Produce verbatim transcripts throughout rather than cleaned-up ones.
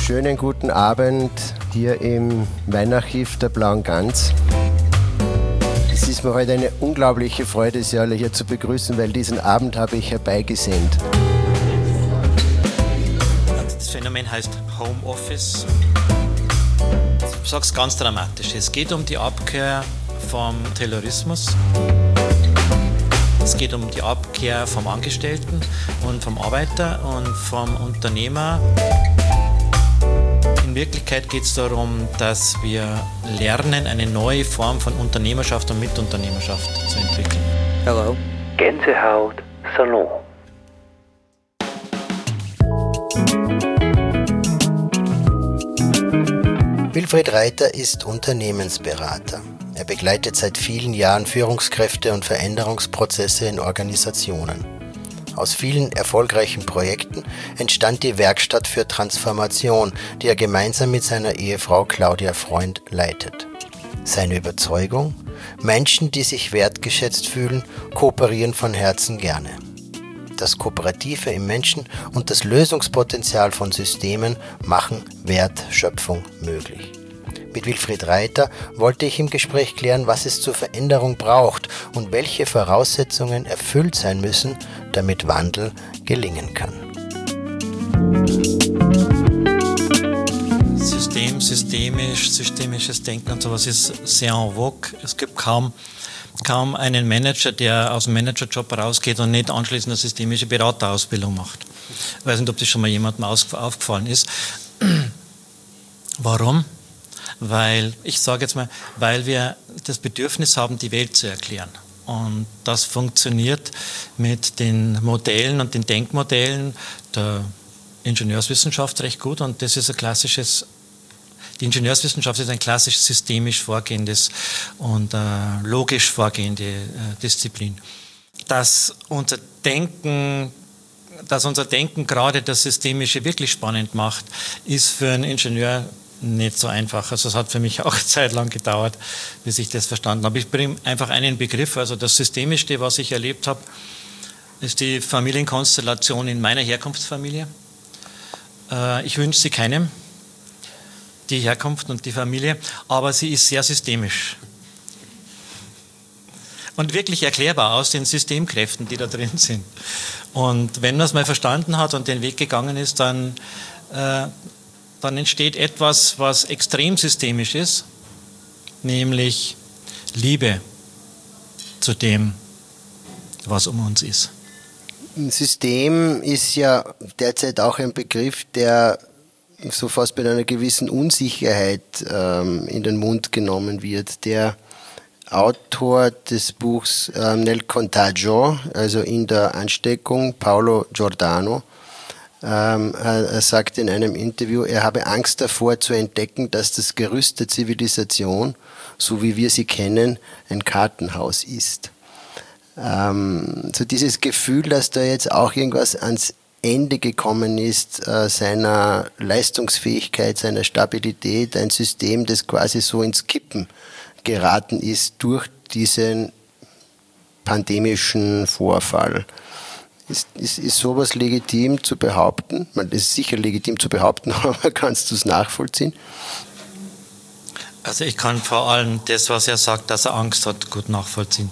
Schönen guten Abend hier im Weinarchiv der Blauen Gans. Es ist mir heute eine unglaubliche Freude, Sie alle hier zu begrüßen, weil diesen Abend habe ich herbeigesehnt. Das Phänomen heißt Homeoffice. Ich sage es ganz dramatisch. Es geht um die Abkehr vom Taylorismus. Es geht um die Abkehr vom Angestellten und vom Arbeiter und vom Unternehmer. In Wirklichkeit geht es darum, dass wir lernen, eine neue Form von Unternehmerschaft und Mitunternehmerschaft zu entwickeln. Hello. Gänsehaut Salon. Wilfried Reiter ist Unternehmensberater. Er begleitet seit vielen Jahren Führungskräfte und Veränderungsprozesse in Organisationen. Aus vielen erfolgreichen Projekten entstand die Werkstatt für Transformation, die er gemeinsam mit seiner Ehefrau Claudia Freund leitet. Seine Überzeugung? Menschen, die sich wertgeschätzt fühlen, kooperieren von Herzen gerne. Das Kooperative im Menschen und das Lösungspotenzial von Systemen machen Wertschöpfung möglich. Mit Wilfried Reiter wollte ich im Gespräch klären, was es zur Veränderung braucht und welche Voraussetzungen erfüllt sein müssen, damit Wandel gelingen kann. System, systemisch, systemisches Denken und sowas ist sehr en vogue. Es gibt kaum, kaum einen Manager, der aus dem Managerjob rausgeht und nicht anschließend eine systemische Beraterausbildung macht. Ich weiß nicht, ob das schon mal jemandem aufgefallen ist. Warum? Weil, ich sage jetzt mal, weil wir das Bedürfnis haben, die Welt zu erklären. Und das funktioniert mit den Modellen und den Denkmodellen der Ingenieurswissenschaft recht gut. Und das ist ein klassisches, die Ingenieurswissenschaft ist ein klassisch systemisch vorgehendes und äh, logisch vorgehende äh, Disziplin. Dass unser Denken, dass unser Denken gerade das Systemische wirklich spannend macht, ist für einen Ingenieur nicht so einfach. Also es hat für mich auch eine Zeit lang gedauert, bis ich das verstanden habe. Ich bringe einfach einen Begriff. Also das Systemischste, was ich erlebt habe, ist die Familienkonstellation in meiner Herkunftsfamilie. Ich wünsche sie keinem, die Herkunft und die Familie, aber sie ist sehr systemisch. Und wirklich erklärbar aus den Systemkräften, die da drin sind. Und wenn man es mal verstanden hat und den Weg gegangen ist, dann äh, dann entsteht etwas, was extrem systemisch ist, nämlich Liebe zu dem, was um uns ist. Ein System ist ja derzeit auch ein Begriff, der so fast mit einer gewissen Unsicherheit ähm, in den Mund genommen wird. Der Autor des Buchs äh, Nel Contagio, also in der Ansteckung, Paolo Giordano, Ähm, er sagt in einem Interview, er habe Angst davor zu entdecken, dass das Gerüst der Zivilisation, so wie wir sie kennen, ein Kartenhaus ist. Ähm, so dieses Gefühl, dass da jetzt auch irgendwas ans Ende gekommen ist, äh, seiner Leistungsfähigkeit, seiner Stabilität, ein System, das quasi so ins Kippen geraten ist durch diesen pandemischen Vorfall. Ist, ist, ist sowas legitim zu behaupten? Man, das ist sicher legitim zu behaupten, aber kannst du es nachvollziehen? Also ich kann vor allem das, was er sagt, dass er Angst hat, gut nachvollziehen.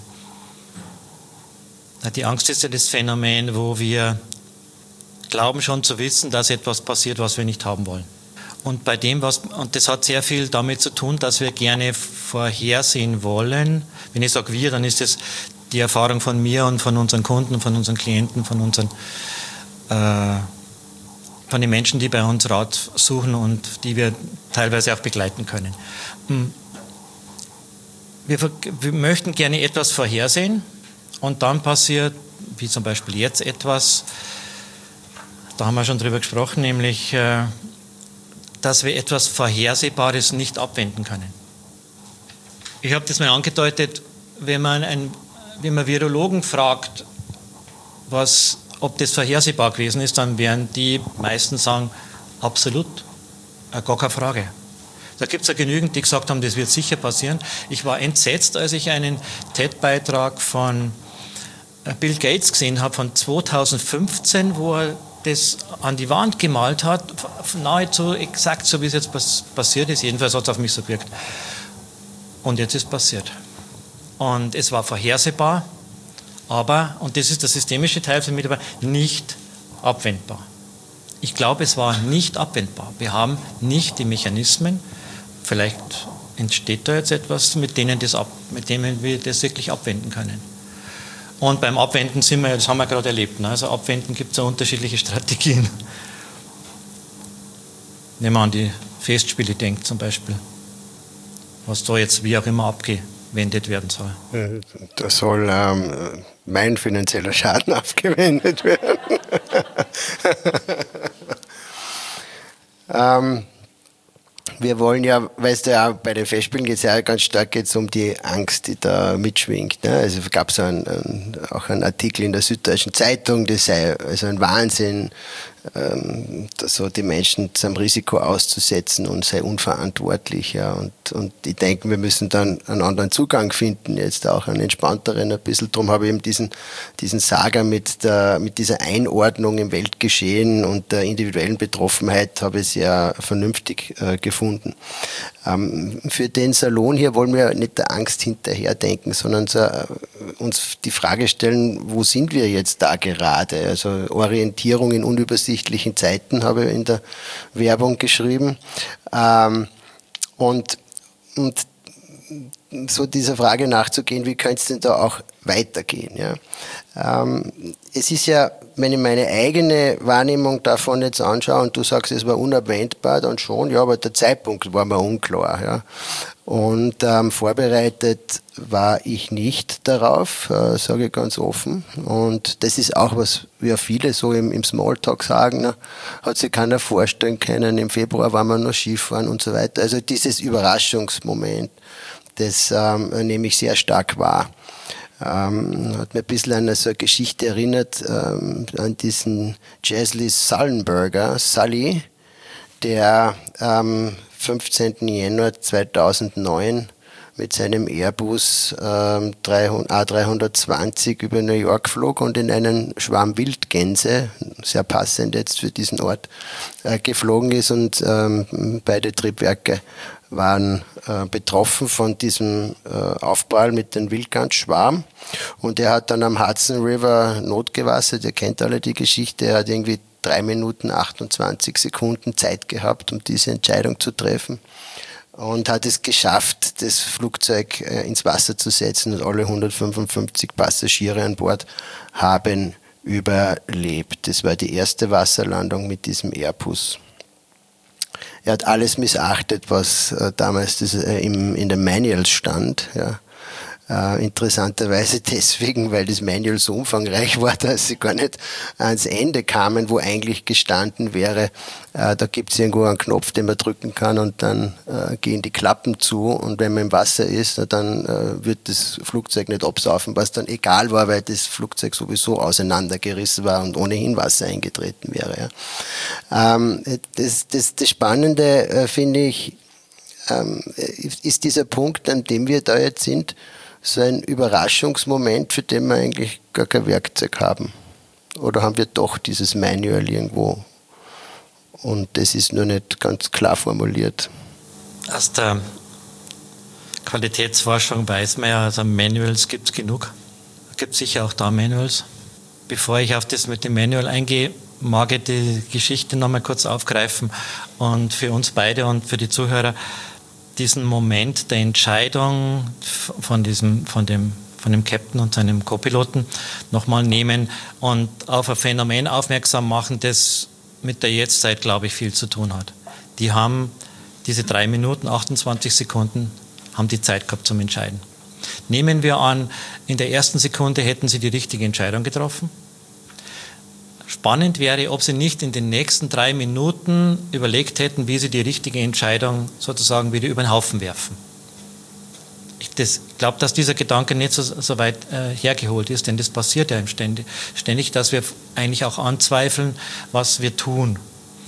Die Angst ist ja das Phänomen, wo wir glauben schon zu wissen, dass etwas passiert, was wir nicht haben wollen. Und bei dem, was, und das hat sehr viel damit zu tun, dass wir gerne vorhersehen wollen. Wenn ich sage wir, dann ist es die Erfahrung von mir und von unseren Kunden, von unseren Klienten, von unseren äh, von den Menschen, die bei uns Rat suchen und die wir teilweise auch begleiten können. Wir, wir möchten gerne etwas vorhersehen und dann passiert, wie zum Beispiel jetzt etwas, da haben wir schon drüber gesprochen, nämlich, äh, dass wir etwas Vorhersehbares nicht abwenden können. Ich habe das mal angedeutet, wenn man ein Wenn man Virologen fragt, was, ob das vorhersehbar gewesen ist, dann werden die meisten sagen, absolut, gar keine Frage. Da gibt es ja genügend, die gesagt haben, das wird sicher passieren. Ich war entsetzt, als ich einen T E D-Beitrag von Bill Gates gesehen habe, von zweitausendfünfzehn, wo er das an die Wand gemalt hat, nahezu exakt so, wie es jetzt passiert ist. Jedenfalls hat es auf mich so gewirkt. Und jetzt ist passiert. Und es war vorhersehbar, aber, und das ist der systemische Teil für mich dabei, nicht abwendbar. Ich glaube, es war nicht abwendbar. Wir haben nicht die Mechanismen, vielleicht entsteht da jetzt etwas, mit denen, das ab, mit denen wir das wirklich abwenden können. Und beim Abwenden sind wir, das haben wir gerade erlebt, ne? Also Abwenden gibt es ja unterschiedliche Strategien. Nehmen wir an die Festspiele denkt zum Beispiel, was da jetzt wie auch immer abgewendet werden soll. Da soll ähm, mein finanzieller Schaden abgewendet werden. ähm, Wir wollen ja, weißt du ja, bei den Festspielen geht es ja ganz stark jetzt um die Angst, die da mitschwingt. Ne? Also gab es ein, ein, auch einen Artikel in der Süddeutschen Zeitung, das sei also ein Wahnsinn, ähm, so die Menschen zum Risiko auszusetzen und sei unverantwortlich. Ja? Und, und ich denke, wir müssen dann einen anderen Zugang finden, jetzt auch einen entspannteren ein bisschen. Darum habe ich eben diesen, diesen Saga mit, der, mit dieser Einordnung im Weltgeschehen und der individuellen Betroffenheit habe ich sehr vernünftig äh, gefunden. Ähm, für den Salon hier wollen wir nicht der Angst hinterherdenken, sondern so, äh, uns die Frage stellen, wo sind wir jetzt da gerade? Also Orientierung in unübersichtlichen Zeiten habe ich in der Werbung geschrieben. Ähm, und, und so dieser Frage nachzugehen, wie könnte es denn da auch weitergehen? Ja? Ähm, es ist ja, wenn ich meine eigene Wahrnehmung davon jetzt anschaue und du sagst, es war unabwendbar, dann schon, ja, aber der Zeitpunkt war mir unklar. Ja? Und ähm, vorbereitet war ich nicht darauf, äh, sage ich ganz offen. Und das ist auch, was wir viele so im, im Smalltalk sagen, ne? Hat sich keiner vorstellen können, im Februar waren wir noch Skifahren und so weiter. Also dieses Überraschungsmoment, das ähm, nehme ich sehr stark wahr. Ähm, hat mir ein bisschen an so eine Geschichte erinnert, ähm, an diesen Chesley Sullenberger, Sully, der am ähm, fünfzehnten Januar zweitausendneun mit seinem Airbus ähm, A dreihundertzwanzig über New York flog und in einen Schwarm Wildgänse, sehr passend jetzt für diesen Ort, äh, geflogen ist und ähm, beide Triebwerke waren äh, betroffen von diesem äh, Aufprall mit dem Wildgansschwarm und er hat dann am Hudson River notgewassert, ihr kennt alle die Geschichte, er hat irgendwie drei Minuten achtundzwanzig Sekunden Zeit gehabt, um diese Entscheidung zu treffen und hat es geschafft, das Flugzeug äh, ins Wasser zu setzen und alle hundertfünfundfünfzig Passagiere an Bord haben überlebt. Das war die erste Wasserlandung mit diesem Airbus. Er hat alles missachtet, was äh, damals das, äh, im, in den Manuals stand. Ja. Äh, interessanterweise deswegen, weil das Manual so umfangreich war, dass sie gar nicht ans Ende kamen, wo eigentlich gestanden wäre, äh, da gibt es irgendwo einen Knopf, den man drücken kann und dann äh, gehen die Klappen zu und wenn man im Wasser ist, dann äh, wird das Flugzeug nicht absaufen, was dann egal war, weil das Flugzeug sowieso auseinandergerissen war und ohnehin Wasser eingetreten wäre. Ja. Ähm, das, das, das Spannende, äh, finde ich, ähm, ist dieser Punkt, an dem wir da jetzt sind, so ein Überraschungsmoment, für den wir eigentlich gar kein Werkzeug haben. Oder haben wir doch dieses Manual irgendwo und das ist nur nicht ganz klar formuliert? Aus der Qualitätsforschung weiß man ja, also Manuals gibt es genug. Es gibt sicher auch da Manuals. Bevor ich auf das mit dem Manual eingehe, mag ich die Geschichte nochmal kurz aufgreifen und für uns beide und für die Zuhörer diesen Moment der Entscheidung von diesem, von dem, von dem Captain und seinem Co-Piloten nochmal nehmen und auf ein Phänomen aufmerksam machen, das mit der Jetztzeit, glaube ich, viel zu tun hat. Die haben diese drei Minuten, achtundzwanzig Sekunden, haben die Zeit gehabt zum Entscheiden. Nehmen wir an, in der ersten Sekunde hätten sie die richtige Entscheidung getroffen. Spannend wäre, ob sie nicht in den nächsten drei Minuten überlegt hätten, wie sie die richtige Entscheidung sozusagen wieder über den Haufen werfen. Ich glaube, dass dieser Gedanke nicht so, so weit äh, hergeholt ist, denn das passiert ja ständig, ständig, dass wir eigentlich auch anzweifeln, was wir tun.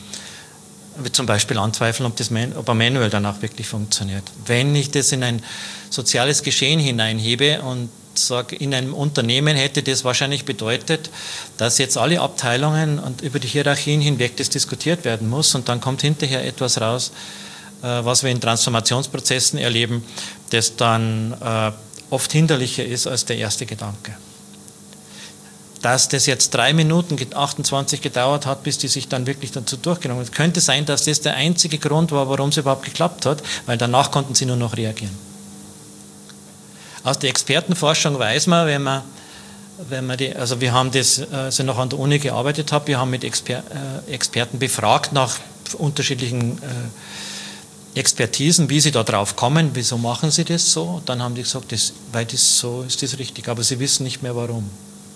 Wir zum Beispiel anzweifeln, ob, das Man- ob ein Manual dann auch wirklich funktioniert. Wenn ich das in ein soziales Geschehen hineinhebe und sage, in einem Unternehmen hätte das wahrscheinlich bedeutet, dass jetzt alle Abteilungen und über die Hierarchien hinweg das diskutiert werden muss und dann kommt hinterher etwas raus, was wir in Transformationsprozessen erleben, das dann oft hinderlicher ist als der erste Gedanke. Dass das jetzt drei Minuten achtundzwanzig gedauert hat, bis die sich dann wirklich dazu durchgenommen haben. Es könnte sein, dass das der einzige Grund war, warum es überhaupt geklappt hat, weil danach konnten sie nur noch reagieren. Aus der Expertenforschung weiß man, wenn man, wenn man die, also wir haben das, als ich noch an der Uni gearbeitet habe, wir haben mit Exper, äh, Experten befragt nach unterschiedlichen äh, Expertisen, wie sie da drauf kommen, wieso machen sie das so? Dann haben die gesagt, das, weil das so ist das richtig, aber sie wissen nicht mehr warum.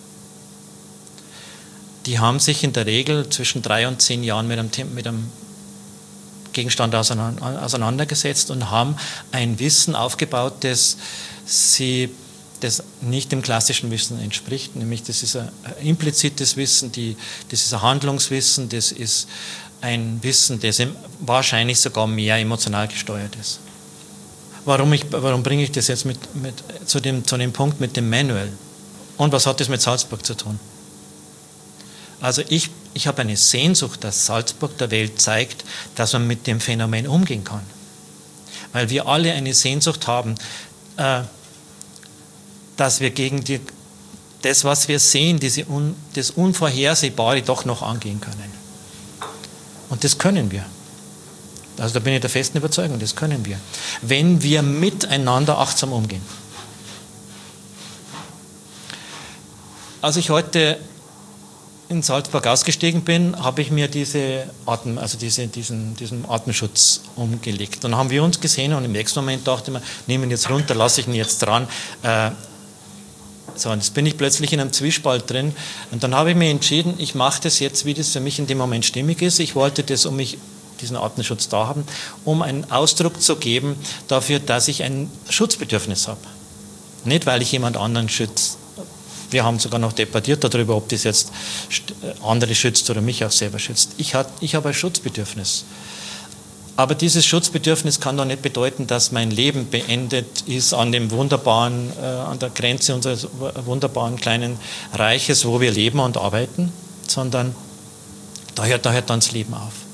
Die haben sich in der Regel zwischen drei und zehn Jahren mit einem, mit einem Gegenstand auseinandergesetzt und haben ein Wissen aufgebaut, das sie das nicht dem klassischen Wissen entspricht, nämlich das ist ein implizites Wissen, die, das ist ein Handlungswissen, das ist ein Wissen, das wahrscheinlich sogar mehr emotional gesteuert ist. Warum, ich, warum bringe ich das jetzt mit, mit, zu, dem, zu dem Punkt mit dem Manual? Und was hat das mit Salzburg zu tun? Also ich, ich habe eine Sehnsucht, dass Salzburg der Welt zeigt, dass man mit dem Phänomen umgehen kann. Weil wir alle eine Sehnsucht haben, äh, dass wir gegen die, das, was wir sehen, diese un, das Unvorhersehbare doch noch angehen können. Und das können wir. Also da bin ich der festen Überzeugung, das können wir. Wenn wir miteinander achtsam umgehen. Als ich heute in Salzburg ausgestiegen bin, habe ich mir diese Atem, also diese, diesen, diesen Atemschutz umgelegt. Dann haben wir uns gesehen und im nächsten Moment dachte ich mir, nehme ihn jetzt runter, lasse ich ihn jetzt dran. Äh, so, und jetzt bin ich plötzlich in einem Zwiespalt drin. Und dann habe ich mir entschieden, ich mache das jetzt, wie das für mich in dem Moment stimmig ist. Ich wollte das, um mich diesen Atemschutz da haben, um einen Ausdruck zu geben dafür, dass ich ein Schutzbedürfnis habe. Nicht, weil ich jemand anderen schütze. Wir haben sogar noch debattiert darüber, ob das jetzt andere schützt oder mich auch selber schützt. Ich, hat, ich habe ein Schutzbedürfnis. Aber dieses Schutzbedürfnis kann doch nicht bedeuten, dass mein Leben beendet ist an dem wunderbaren, äh, an der Grenze unseres wunderbaren kleinen Reiches, wo wir leben und arbeiten, sondern da hört, da hört dann das Leben auf.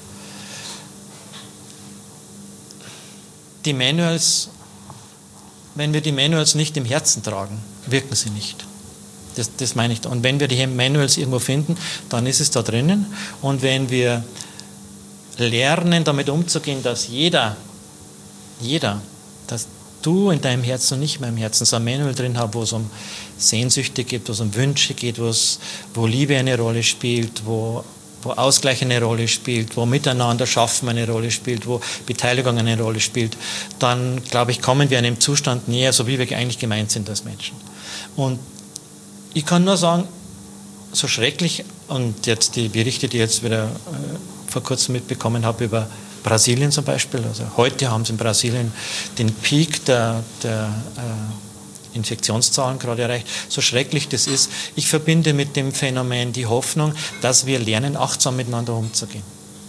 Die Manuals, wenn wir die Manuals nicht im Herzen tragen, wirken sie nicht. Das, das meine ich. Und wenn wir die Manuals irgendwo finden, dann ist es da drinnen. Und wenn wir lernen, damit umzugehen, dass jeder, jeder, dass du in deinem Herzen und nicht in meinem Herzen so ein Manual drin hast, wo es um Sehnsüchte geht, wo es um Wünsche geht, wo, es, wo Liebe eine Rolle spielt, wo, wo Ausgleich eine Rolle spielt, wo Miteinander schaffen eine Rolle spielt, wo Beteiligung eine Rolle spielt, dann, glaube ich, kommen wir einem Zustand näher, so wie wir eigentlich gemeint sind als Menschen. Und ich kann nur sagen, so schrecklich, und jetzt die Berichte, die ich jetzt wieder äh, vor kurzem mitbekommen habe über Brasilien zum Beispiel, also heute haben sie in Brasilien den Peak der, der äh, Infektionszahlen gerade erreicht, so schrecklich das ist, ich verbinde mit dem Phänomen die Hoffnung, dass wir lernen, achtsam miteinander umzugehen.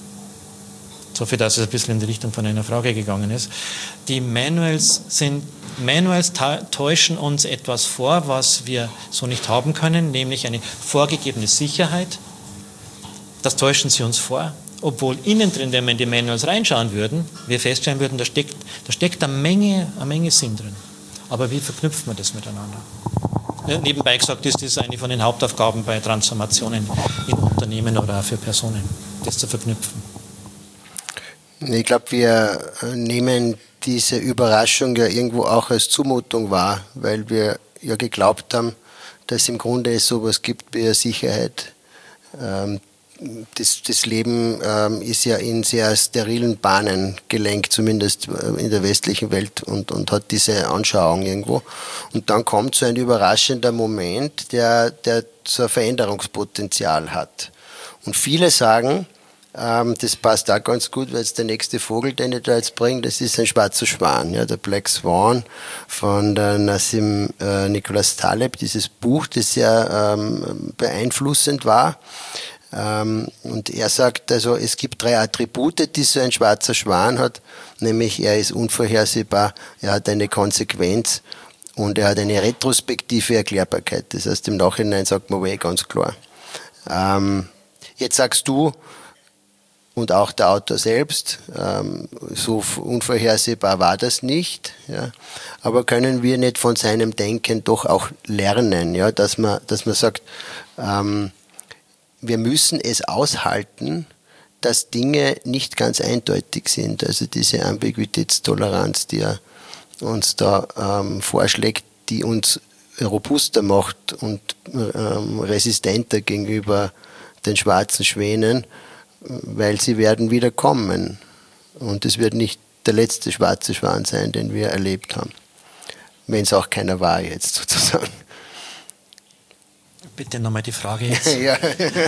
So viel, dass es ein bisschen in die Richtung von einer Frage gegangen ist. Die Manuals sind Manuals täuschen uns etwas vor, was wir so nicht haben können, nämlich eine vorgegebene Sicherheit. Das täuschen sie uns vor, obwohl innen drin, wenn wir in die Manuals reinschauen würden, wir feststellen würden, da steckt, da steckt eine Menge, eine Menge Sinn drin. Aber wie verknüpft man das miteinander? Ja, nebenbei gesagt ist das eine von den Hauptaufgaben bei Transformationen in Unternehmen oder auch für Personen, das zu verknüpfen. Ich glaube, wir nehmen diese Überraschung ja irgendwo auch als Zumutung wahr, weil wir ja geglaubt haben, dass im Grunde es sowas gibt wie eine Sicherheit. Ähm, das, das Leben ähm, ist ja in sehr sterilen Bahnen gelenkt, zumindest in der westlichen Welt, und, und hat diese Anschauung irgendwo. Und dann kommt so ein überraschender Moment, der, der so ein Veränderungspotenzial hat. Und viele sagen, das passt auch ganz gut, weil jetzt der nächste Vogel, den ich da jetzt bringe, das ist ein schwarzer Schwan, ja, der Black Swan von der Nassim äh, Nicholas Taleb, dieses Buch, das sehr ähm, beeinflussend war. Ähm, und er sagt also, es gibt drei Attribute, die so ein schwarzer Schwan hat, nämlich er ist unvorhersehbar, er hat eine Konsequenz Und er hat eine retrospektive Erklärbarkeit. Das heißt, im Nachhinein sagt man, eh ganz klar. Ähm, jetzt sagst du, und auch der Autor selbst, ähm, so unvorhersehbar war das nicht. Ja. Aber können wir nicht von seinem Denken doch auch lernen, ja, dass man, dass man sagt, ähm, wir müssen es aushalten, dass Dinge nicht ganz eindeutig sind. Also diese Ambiguitätstoleranz, die er uns da ähm, vorschlägt, die uns robuster macht und ähm, resistenter gegenüber den schwarzen Schwänen, weil sie werden wieder kommen. Und es wird nicht der letzte schwarze Schwan sein, den wir erlebt haben. Wenn es auch keiner war jetzt sozusagen. Bitte nochmal die Frage jetzt. Ja.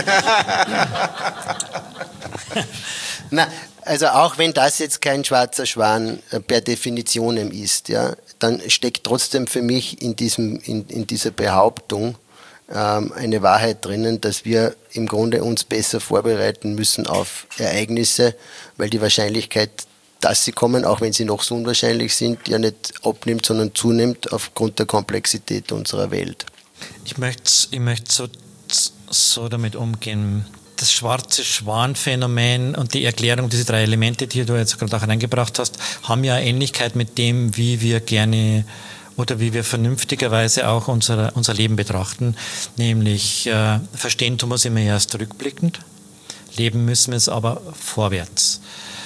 Na, also auch wenn das jetzt kein schwarzer Schwan per Definition ist, ja, dann steckt trotzdem für mich in, diesem, in, in dieser Behauptung ähm, eine Wahrheit drinnen, dass wir im Grunde uns besser vorbereiten müssen auf Ereignisse, weil die Wahrscheinlichkeit, dass sie kommen, auch wenn sie noch so unwahrscheinlich sind, ja nicht abnimmt, sondern zunimmt aufgrund der Komplexität unserer Welt. Ich möchte, ich möchte so, so damit umgehen. Das schwarze Schwan-Phänomen und die Erklärung, diese drei Elemente, die du jetzt gerade auch reingebracht hast, haben ja eine Ähnlichkeit mit dem, wie wir gerne oder wie wir vernünftigerweise auch unser, unser Leben betrachten. Nämlich äh, verstehen tun wir es immer erst rückblickend, leben müssen wir es aber vorwärts.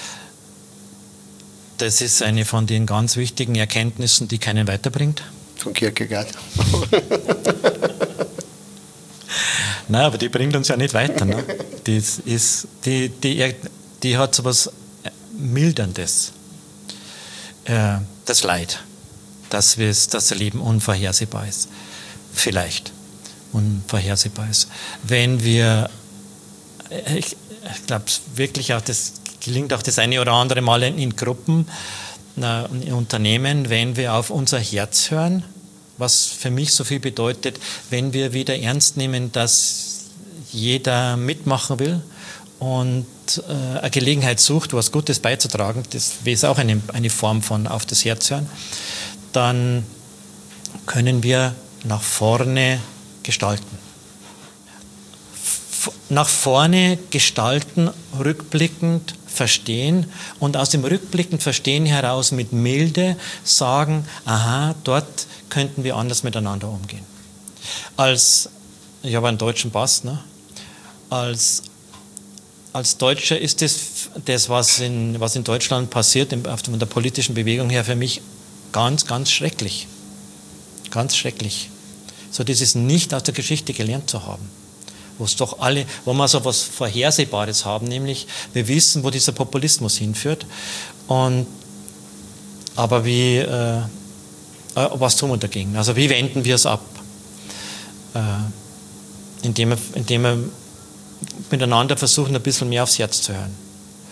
Das ist eine von den ganz wichtigen Erkenntnissen, die keinen weiterbringt. Von Kierkegaard. Nein, aber die bringt uns ja nicht weiter. Ne? Die, ist, die, die, die hat so etwas Milderndes. Äh, das Leid, dass, dass das Leben unvorhersehbar ist. Vielleicht unvorhersehbar ist. Wenn wir, ich, ich glaube wirklich auch, das gelingt auch das eine oder andere Mal in, in Gruppen, na, in Unternehmen, wenn wir auf unser Herz hören, was für mich so viel bedeutet, wenn wir wieder ernst nehmen, dass jeder mitmachen will und äh, eine Gelegenheit sucht, was Gutes beizutragen, das ist auch eine, eine Form von auf das Herz hören, dann können wir nach vorne gestalten. F- nach vorne gestalten, rückblickend verstehen und aus dem rückblickend Verstehen heraus mit Milde sagen, aha, dort könnten wir anders miteinander umgehen. Als, ich habe einen deutschen Pass, ne? als, als Deutscher ist das, das was, in, was in Deutschland passiert, von der politischen Bewegung her für mich ganz, ganz schrecklich. Ganz schrecklich. So dieses nicht aus der Geschichte gelernt zu haben. Wo es doch alle, wo wir so etwas Vorhersehbares haben, nämlich wir wissen, wo dieser Populismus hinführt. Und, aber wie, äh, was tun wir dagegen? Also wie wenden wir es ab? Äh, indem, wir, indem wir miteinander versuchen, ein bisschen mehr aufs Herz zu hören.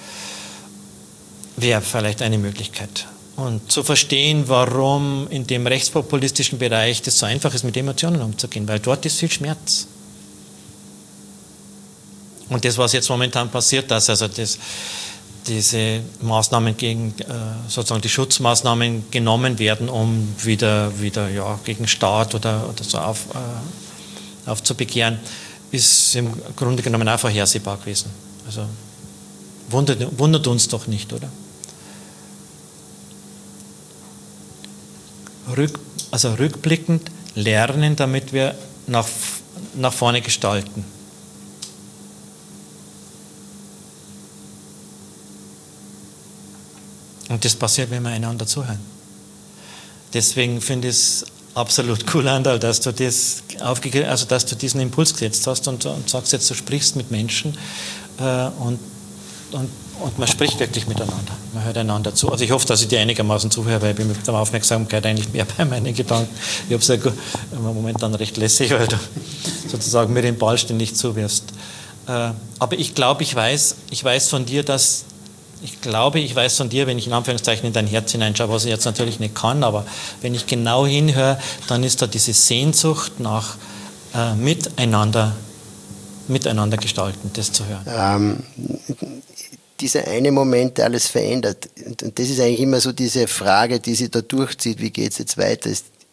Wäre vielleicht eine Möglichkeit. Und zu verstehen, warum in dem rechtspopulistischen Bereich das so einfach ist, mit Emotionen umzugehen, weil dort ist viel Schmerz. Und das, was jetzt momentan passiert, dass also das, diese Maßnahmen gegen, äh, sozusagen die Schutzmaßnahmen genommen werden, um wieder, wieder ja, gegen Staat oder, oder so auf, äh, aufzubegehren, ist im Grunde genommen auch vorhersehbar gewesen. Also wundert, wundert uns doch nicht, oder? Rück, also rückblickend lernen, damit wir nach, nach vorne gestalten. Und das passiert, wenn wir einander zuhören. Deswegen finde ich es absolut cool, Andal, dass du das aufgegriffen, also dass du diesen Impuls gesetzt hast und, und sagst jetzt, du sprichst mit Menschen äh, und, und, und man spricht wirklich miteinander. Man hört einander zu. Also ich hoffe, dass ich dir einigermaßen zuhöre, weil ich bin mit der Aufmerksamkeit eigentlich mehr bei meinen Gedanken. Ich habe es ja momentan recht lässig, weil du sozusagen mir den Ball ständig zuwirfst. Äh, aber ich glaube, ich weiß, ich weiß von dir, dass Ich glaube, ich weiß von dir, wenn ich in Anführungszeichen in dein Herz hineinschaue, was ich jetzt natürlich nicht kann, aber wenn ich genau hinhöre, dann ist da diese Sehnsucht nach äh, miteinander, miteinander gestalten, das zu hören. Ähm, dieser eine Moment, der alles verändert, und das ist eigentlich immer so diese Frage, die sich da durchzieht, wie geht es jetzt weiter, ist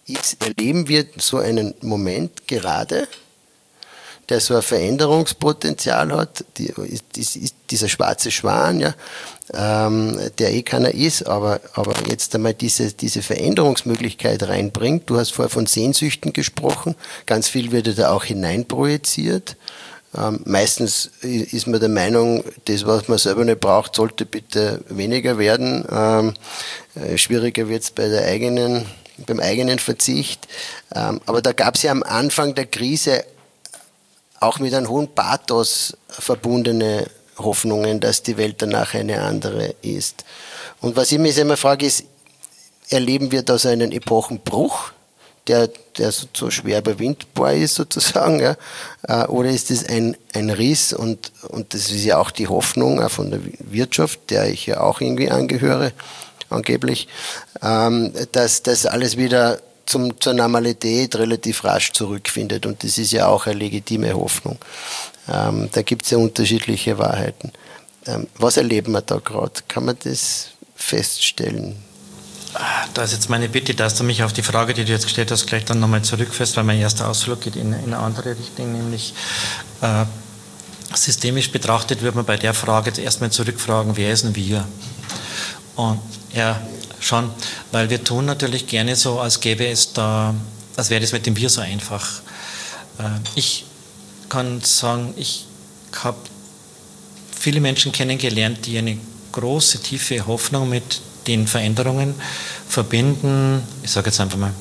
jetzt erleben wir so einen Moment gerade, der so ein Veränderungspotenzial hat, die, ist, ist dieser schwarze Schwan, ja, ähm, der eh keiner ist, aber, aber jetzt einmal diese, diese Veränderungsmöglichkeit reinbringt. Du hast vorher von Sehnsüchten gesprochen, ganz viel wird da auch hineinprojiziert. Ähm, meistens ist man der Meinung, das, was man selber nicht braucht, sollte bitte weniger werden. Ähm, äh, schwieriger wird es bei der eigenen, beim eigenen Verzicht. Ähm, aber da gab es ja am Anfang der Krise auch mit einem hohen Pathos verbundene Hoffnungen, dass die Welt danach eine andere ist. Und was ich mich immer frage, ist, erleben wir da so einen Epochenbruch, der, der so, so schwer überwindbar ist sozusagen, ja? Oder ist es ein, ein Riss und, und das ist ja auch die Hoffnung auch von der Wirtschaft, der ich ja auch irgendwie angehöre, angeblich, ähm, dass das alles wieder Zum, zur Normalität relativ rasch zurückfindet. Und das ist ja auch eine legitime Hoffnung. Ähm, da gibt es ja unterschiedliche Wahrheiten. Ähm, was erleben wir da gerade? Kann man das feststellen? Da ist jetzt meine Bitte, dass du mich auf die Frage, die du jetzt gestellt hast, gleich dann nochmal zurückfährst, weil mein erster Ausflug geht in, in eine andere Richtung, nämlich äh, systemisch betrachtet wird man bei der Frage jetzt erstmal zurückfragen, wer ist denn wir? Und ja, schon, weil wir tun natürlich gerne so, als gäbe es da, als wäre das mit dem Wir so einfach. Ich kann sagen, ich habe viele Menschen kennengelernt, die eine große, tiefe Hoffnung mit den Veränderungen verbinden. Ich sage jetzt einfach mal,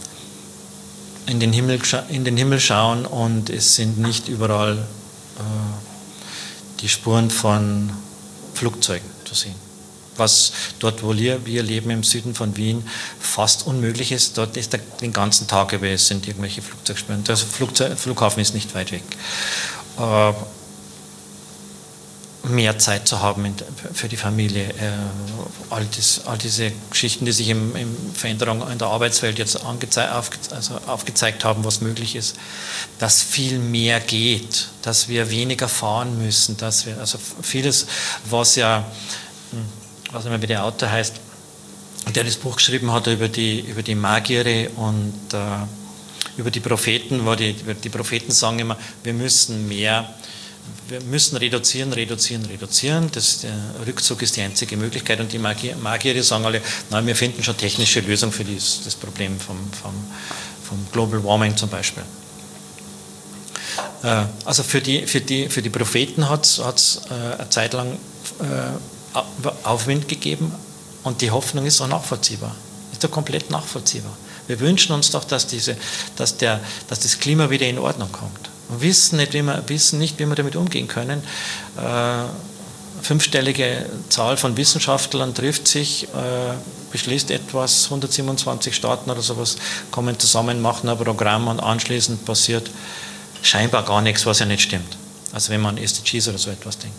in den Himmel, in den Himmel schauen und es sind nicht überall äh, die Spuren von Flugzeugen zu sehen. Was dort, wo wir, wir leben im Süden von Wien, fast unmöglich ist. Dort ist der, den ganzen Tag über es sind irgendwelche Flugzeugspuren. Der Flugzeug, Flughafen ist nicht weit weg. Äh, mehr Zeit zu haben in, für die Familie. Äh, all, das, all diese Geschichten, die sich im, im Veränderung in der Arbeitswelt jetzt angezei- aufge, also aufgezeigt haben, was möglich ist, dass viel mehr geht, dass wir weniger fahren müssen, dass wir, also vieles, was ja ich weiß nicht mehr, wie der Autor heißt, der das Buch geschrieben hat über die, über die Magiere und äh, über die Propheten, wo die, die Propheten sagen immer, wir müssen mehr, wir müssen reduzieren, reduzieren, reduzieren, das, der Rückzug ist die einzige Möglichkeit und die Magier, Magiere sagen alle, nein, wir finden schon technische Lösungen für dies, das Problem vom, vom, vom Global Warming zum Beispiel. Äh, also für die, für die, für die Propheten hat es äh, eine Zeit lang äh, Aufwind gegeben und die Hoffnung ist auch nachvollziehbar. Ist doch komplett nachvollziehbar. Wir wünschen uns doch, dass, diese, dass, der, dass das Klima wieder in Ordnung kommt. Und wissen nicht, wie wir, wissen nicht, wie wir damit umgehen können. Äh, fünfstellige Zahl von Wissenschaftlern trifft sich, äh, beschließt etwas, hundertsiebenundzwanzig Staaten oder sowas kommen zusammen, machen ein Programm und anschließend passiert scheinbar gar nichts, was ja nicht stimmt. Also wenn man an S D Gs oder so etwas denkt.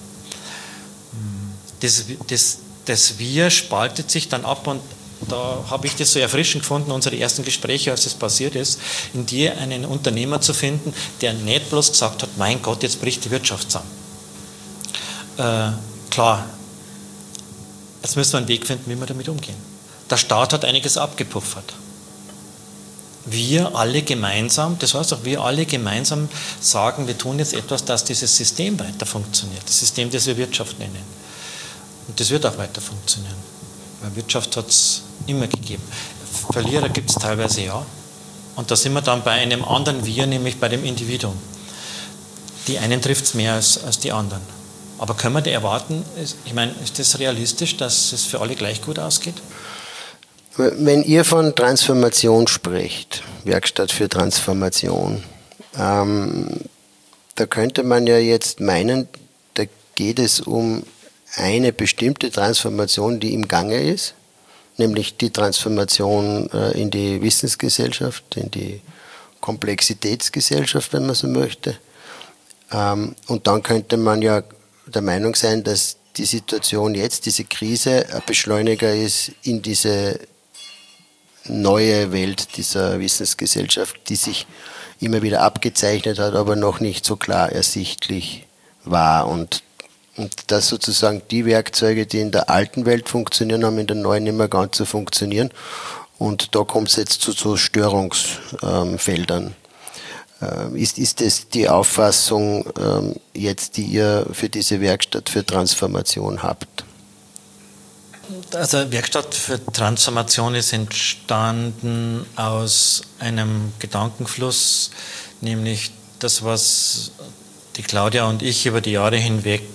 Das, das, das Wir spaltet sich dann ab und da habe ich das so erfrischend gefunden, unsere ersten Gespräche, als das passiert ist, in dir einen Unternehmer zu finden, der nicht bloß gesagt hat, mein Gott, jetzt bricht die Wirtschaft zusammen. Äh, klar, jetzt müssen wir einen Weg finden, wie wir damit umgehen. Der Staat hat einiges abgepuffert. Wir alle gemeinsam, das heißt auch wir alle gemeinsam sagen, wir tun jetzt etwas, dass dieses System weiter funktioniert, das System, das wir Wirtschaft nennen. Und das wird auch weiter funktionieren. Weil Wirtschaft hat es immer gegeben. Verlierer gibt es teilweise ja. Und da sind wir dann bei einem anderen Wir, nämlich bei dem Individuum. Die einen trifft es mehr als, als die anderen. Aber können wir da erwarten, ich meine, ist das realistisch, dass es für alle gleich gut ausgeht? Wenn ihr von Transformation sprecht, Werkstatt für Transformation, ähm, da könnte man ja jetzt meinen, da geht es um eine bestimmte Transformation, die im Gange ist, nämlich die Transformation äh, in die Wissensgesellschaft, in die Komplexitätsgesellschaft, wenn man so möchte. Ähm, und dann könnte man ja der Meinung sein, dass die Situation jetzt, diese Krise, ein Beschleuniger ist in diese neue Welt dieser Wissensgesellschaft, die sich immer wieder abgezeichnet hat, aber noch nicht so klar ersichtlich war. Und Und dass sozusagen die Werkzeuge, die in der alten Welt funktionieren, haben in der neuen nicht mehr ganz so funktionieren. Und da kommt es jetzt zu so Störungsfeldern. Ähm, ist, ist das die Auffassung ähm, jetzt, die ihr für diese Werkstatt für Transformation habt? Also Werkstatt für Transformation ist entstanden aus einem Gedankenfluss, nämlich das, was die Claudia und ich über die Jahre hinweg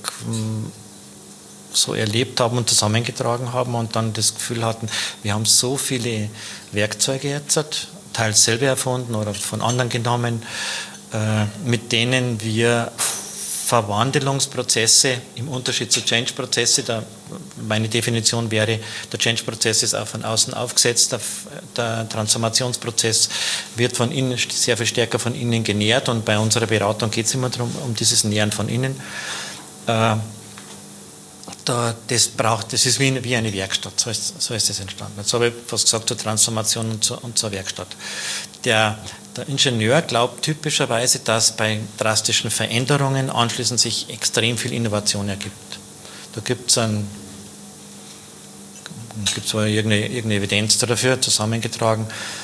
so erlebt haben und zusammengetragen haben und dann das Gefühl hatten, wir haben so viele Werkzeuge jetzt, teils selber erfunden oder von anderen genommen, mit denen wir Verwandlungsprozesse im Unterschied zu Change-Prozesse, da meine Definition wäre, der Change-Prozess ist auch von außen aufgesetzt, der, der Transformationsprozess wird von innen sehr viel stärker von innen genährt und bei unserer Beratung geht es immer darum, um dieses Nähren von innen. Äh, da, das braucht, das ist wie, wie eine Werkstatt, so ist, so ist das entstanden. Jetzt habe ich was gesagt zur Transformation und zur, und zur Werkstatt. Der, der Ingenieur glaubt typischerweise, dass bei drastischen Veränderungen anschließend sich extrem viel Innovation ergibt. Da gibt es ein, gibt zwar irgendeine, irgendeine Evidenz dafür zusammengetragen.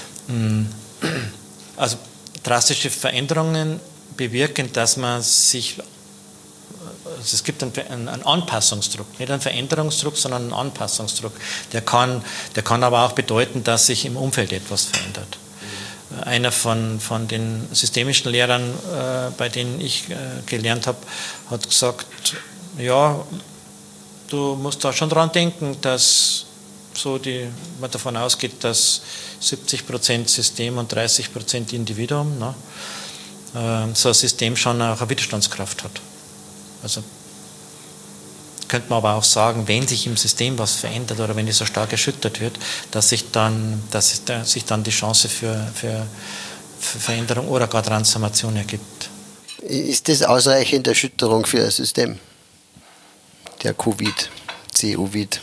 Also drastische Veränderungen bewirken, dass man sich, also es gibt einen, einen Anpassungsdruck, nicht einen Veränderungsdruck, sondern einen Anpassungsdruck. Der kann, der kann aber auch bedeuten, dass sich im Umfeld etwas verändert. Einer von, von den systemischen Lehrern, äh, bei denen ich äh, gelernt habe, hat gesagt, ja, du musst da schon dran denken, dass so die, man davon ausgeht, dass siebzig Prozent System und dreißig Prozent Individuum, ne, äh, so ein System schon auch eine Widerstandskraft hat. Also könnte man aber auch sagen, wenn sich im System was verändert oder wenn es so stark erschüttert wird, dass sich dann, dass sich dann die Chance für, für, für Veränderung oder gar Transformation ergibt. Ist das ausreichend Erschütterung für ein System? Der Covid, C-Uvid?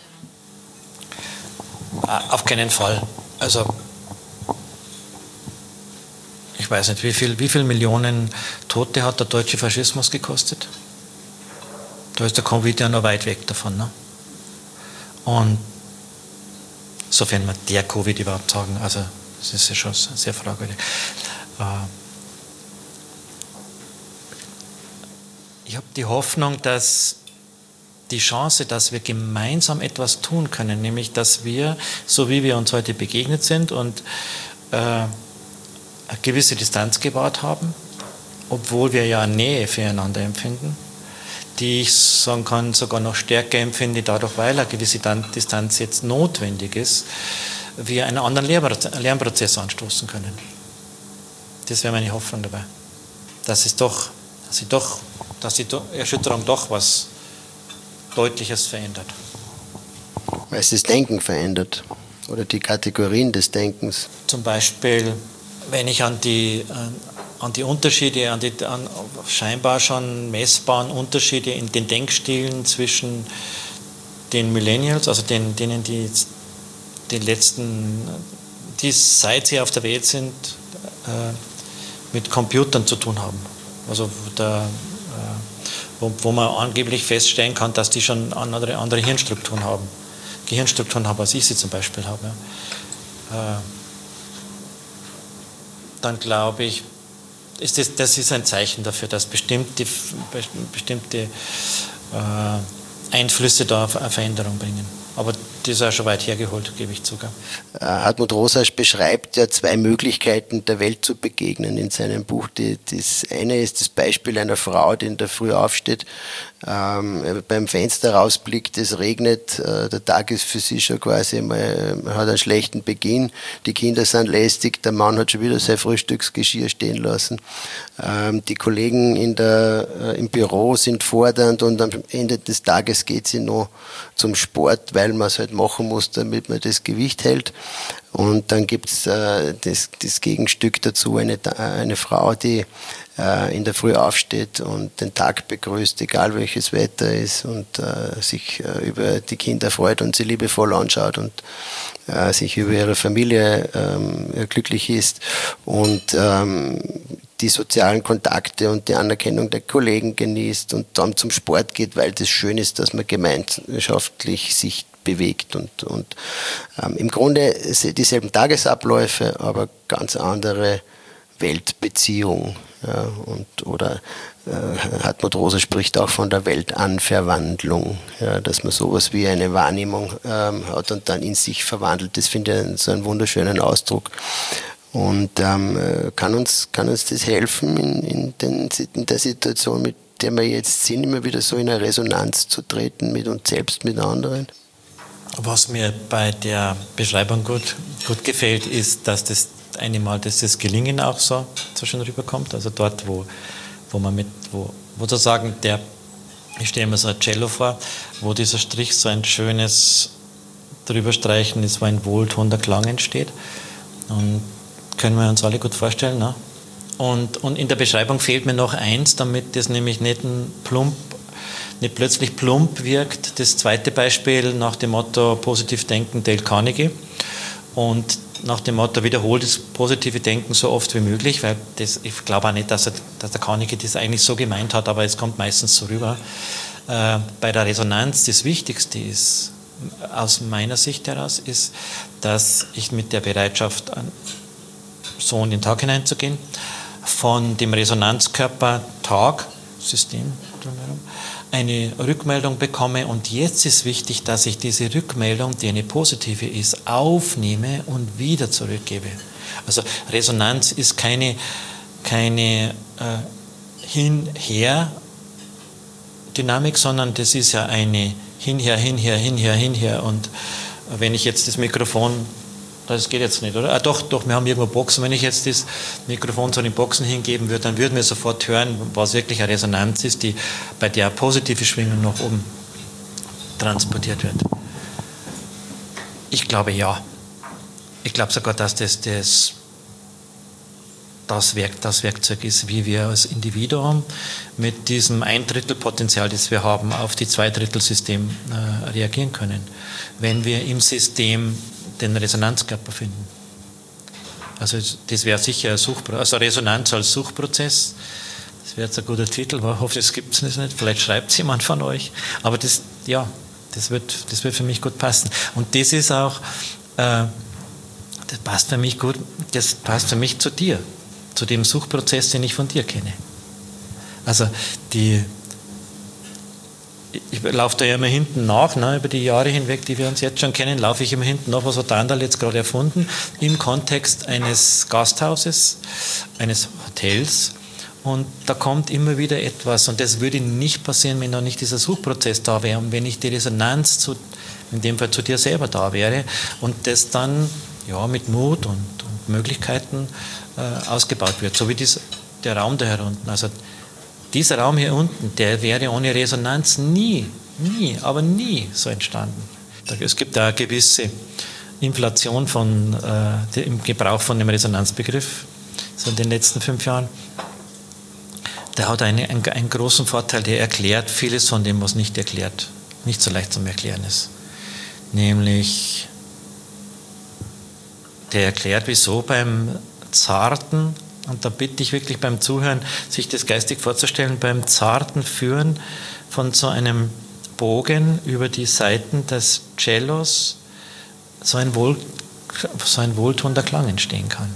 Auf keinen Fall. Also ich weiß nicht, wie viel, wie viele Millionen Tote hat der deutsche Faschismus gekostet? Da ist der Covid ja noch weit weg davon. Ne? Und sofern man der Covid überhaupt sagen, also das ist ja schon sehr fragwürdig. Ich habe die Hoffnung, dass die Chance, dass wir gemeinsam etwas tun können, nämlich dass wir, so wie wir uns heute begegnet sind und äh, eine gewisse Distanz gewahrt haben, obwohl wir ja Nähe füreinander empfinden, die ich sagen kann, sogar noch stärker empfinde, dadurch, weil eine gewisse Distanz jetzt notwendig ist, wir einen anderen Lernprozess anstoßen können. Das wäre meine Hoffnung dabei. Dass es doch, dass, sie doch, dass die Erschütterung doch was Deutliches verändert. Weil es das Denken verändert oder die Kategorien des Denkens. Zum Beispiel, wenn ich an die, an die Unterschiede, an die an scheinbar schon messbaren Unterschiede in den Denkstilen zwischen den Millennials, also den, denen, die den letzten, die seit sie auf der Welt sind, äh, mit Computern zu tun haben. Also der, Wo, wo man angeblich feststellen kann, dass die schon andere, andere Hirnstrukturen haben. Gehirnstrukturen haben, als ich sie zum Beispiel habe. Ja. Äh, dann glaube ich, ist das, das ist ein Zeichen dafür, dass bestimmte, bestimmte äh, Einflüsse da eine Veränderung bringen. Aber das ist auch schon weit hergeholt, gebe ich zu. Hartmut Rosasch beschreibt ja zwei Möglichkeiten, der Welt zu begegnen in seinem Buch. Die, das eine ist das Beispiel einer Frau, die in der Früh aufsteht, ähm, beim Fenster rausblickt, es regnet, äh, der Tag ist für sie schon quasi mal, man hat einen schlechten Beginn, die Kinder sind lästig, der Mann hat schon wieder sein Frühstücksgeschirr stehen lassen, ähm, die Kollegen in der, äh, im Büro sind fordernd und am Ende des Tages geht sie noch zum Sport, weil man es halt machen muss, damit man das Gewicht hält. Und dann gibt es äh, das, das Gegenstück dazu, eine, eine Frau, die äh, in der Früh aufsteht und den Tag begrüßt, egal welches Wetter ist, und äh, sich äh, über die Kinder freut und sie liebevoll anschaut und äh, sich über ihre Familie ähm, glücklich ist und ähm, die sozialen Kontakte und die Anerkennung der Kollegen genießt und dann zum Sport geht, weil das schön ist, dass man gemeinschaftlich sich bewegt und, und ähm, im Grunde dieselben Tagesabläufe, aber ganz andere Weltbeziehung. Ja, und, oder äh, Hartmut Rosa spricht auch von der Weltanverwandlung, ja, dass man sowas wie eine Wahrnehmung ähm, hat und dann in sich verwandelt. Das finde ich so einen wunderschönen Ausdruck. Und ähm, kann, uns, kann uns das helfen, in, in, den, in der Situation, mit der wir jetzt sind, immer wieder so in eine Resonanz zu treten mit uns selbst, mit anderen? Was mir bei der Beschreibung gut, gut gefällt, ist, dass das eine Mal, dass das Gelingen auch so, so schön rüberkommt. Also dort, wo, wo man mit, wo, wo sozusagen der, ich stelle mir so ein Cello vor, wo dieser Strich so ein schönes Drüberstreichen ist, wo ein wohltuender Klang entsteht. Und können wir uns alle gut vorstellen. Ne? Und, und in der Beschreibung fehlt mir noch eins, damit das nämlich nicht, ein plump, nicht plötzlich plump wirkt. Das zweite Beispiel nach dem Motto positiv denken, Dale Carnegie. Und nach dem Motto, wiederholt das positive Denken so oft wie möglich, weil das, ich glaube auch nicht, dass, er, dass der Carnegie das eigentlich so gemeint hat, aber es kommt meistens so rüber. Äh, bei der Resonanz das Wichtigste ist, aus meiner Sicht heraus, ist, dass ich mit der Bereitschaft, so in den Tag hineinzugehen, von dem Resonanzkörper Tag-System eine Rückmeldung bekomme, und jetzt ist wichtig, dass ich diese Rückmeldung, die eine positive ist, aufnehme und wieder zurückgebe. Also Resonanz ist keine, keine äh, Hin-Her-Dynamik, sondern das ist ja eine Hinher, Hinher, Hinher, Hinher. Und wenn ich jetzt das Mikrofon, das geht jetzt nicht, oder? Ah, doch, doch, wir haben irgendwo Boxen. Wenn ich jetzt das Mikrofon zu den Boxen hingeben würde, dann würden wir sofort hören, was wirklich eine Resonanz ist, die, bei der positive Schwingung nach oben transportiert wird. Ich glaube ja. Ich glaube sogar, dass das das, das, Werk, das Werkzeug ist, wie wir als Individuum mit diesem Ein-Drittel-Potenzial, das wir haben, auf die Zwei-Drittel-System äh, reagieren können. Wenn wir im System den Resonanzkörper finden. Also das wäre sicher ein Suchprozess, also Resonanz als Suchprozess. Das wäre jetzt ein guter Titel, aber ich hoffe, das gibt es nicht. Vielleicht schreibt es jemand von euch. Aber das, ja, das wird, das wird für mich gut passen. Und das ist auch, äh, das passt für mich gut, das passt für mich zu dir, zu dem Suchprozess, den ich von dir kenne. Also die Ich laufe da ja immer hinten nach, ne, über die Jahre hinweg, die wir uns jetzt schon kennen, laufe ich immer hinten nach, was hat der Anderl jetzt gerade erfunden, im Kontext eines Gasthauses, eines Hotels, und da kommt immer wieder etwas, und das würde nicht passieren, wenn noch nicht dieser Suchprozess da wäre und wenn nicht die Resonanz zu, in dem Fall zu dir selber da wäre und das dann ja, mit Mut und, und Möglichkeiten äh, ausgebaut wird, so wie dies, der Raum da herunten. Also dieser Raum hier unten, der wäre ohne Resonanz nie, nie, aber nie so entstanden. Es gibt da eine gewisse Inflation von, äh, im Gebrauch von dem Resonanzbegriff, so in den letzten fünf Jahren. Der hat eine, einen, einen großen Vorteil, der erklärt vieles von dem, was nicht erklärt, nicht so leicht zum Erklären ist. Nämlich, der erklärt, wieso beim zarten, und da bitte ich wirklich beim Zuhören, sich das geistig vorzustellen, beim zarten Führen von so einem Bogen über die Saiten des Cellos so ein, wohl, so ein wohltuender Klang entstehen kann.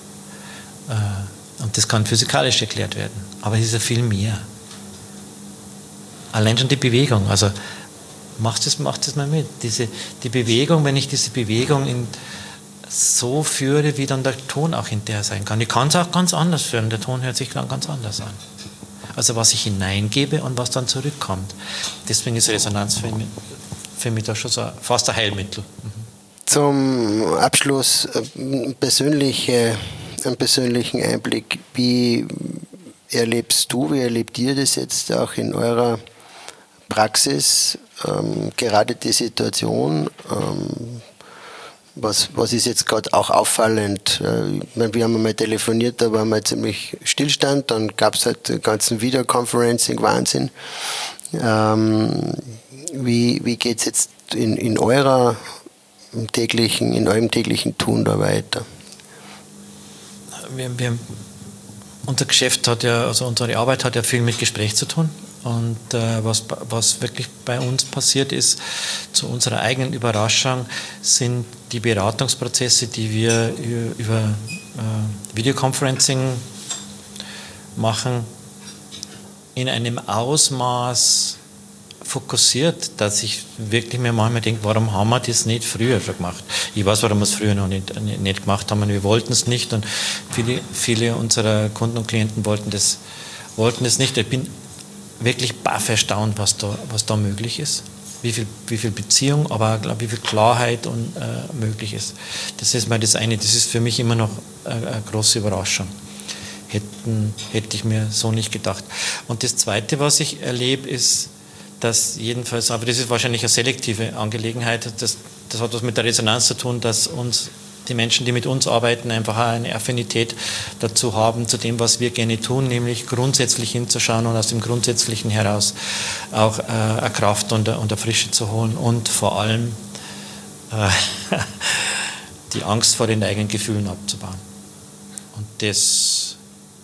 Und das kann physikalisch erklärt werden, aber es ist ja viel mehr. Allein schon die Bewegung, also macht das, macht das mal mit. Diese, die Bewegung, wenn ich diese Bewegung in so führe, wie dann der Ton auch hinterher sein kann. Ich kann es auch ganz anders führen, der Ton hört sich dann ganz anders an. Also was ich hineingebe und was dann zurückkommt. Deswegen ist Resonanz für mich, für mich da schon so fast ein Heilmittel. Mhm. Zum Abschluss persönliche, einen persönlichen Einblick. Wie erlebst du, wie erlebt ihr das jetzt auch in eurer Praxis? Ähm, gerade die Situation, ähm, Was, was ist jetzt gerade auch auffallend? Ich meine, wir haben einmal telefoniert, da war mal ziemlich Stillstand, dann gab es halt den ganzen Videoconferencing-Wahnsinn. Ähm, wie wie geht es jetzt in, in eurer täglichen, in eurem täglichen Tun da weiter? Wir, wir, unser Geschäft hat ja, also unsere Arbeit hat ja viel mit Gespräch zu tun, Und äh, was, was wirklich bei uns passiert ist, zu unserer eigenen Überraschung, sind die Beratungsprozesse, die wir über äh, Videoconferencing machen, in einem Ausmaß fokussiert, dass ich wirklich mir manchmal denke, warum haben wir das nicht früher schon gemacht? Ich weiß, warum wir es früher noch nicht, nicht gemacht haben, und wir wollten es nicht, und viele, viele unserer Kunden und Klienten wollten das, wollten es nicht. Ich bin wirklich baff erstaunt, was da, was da möglich ist, wie viel, wie viel Beziehung, aber auch, wie viel Klarheit und, äh, möglich ist. Das ist mal das eine, das ist für mich immer noch eine, eine große Überraschung. Hätten, hätte ich mir so nicht gedacht. Und das Zweite, was ich erlebe, ist, dass jedenfalls, aber das ist wahrscheinlich eine selektive Angelegenheit, das, das hat was mit der Resonanz zu tun, dass uns die Menschen, die mit uns arbeiten, einfach eine Affinität dazu haben, zu dem, was wir gerne tun, nämlich grundsätzlich hinzuschauen und aus dem Grundsätzlichen heraus auch äh, eine Kraft und eine, und eine Frische zu holen und vor allem äh, die Angst vor den eigenen Gefühlen abzubauen. Und das,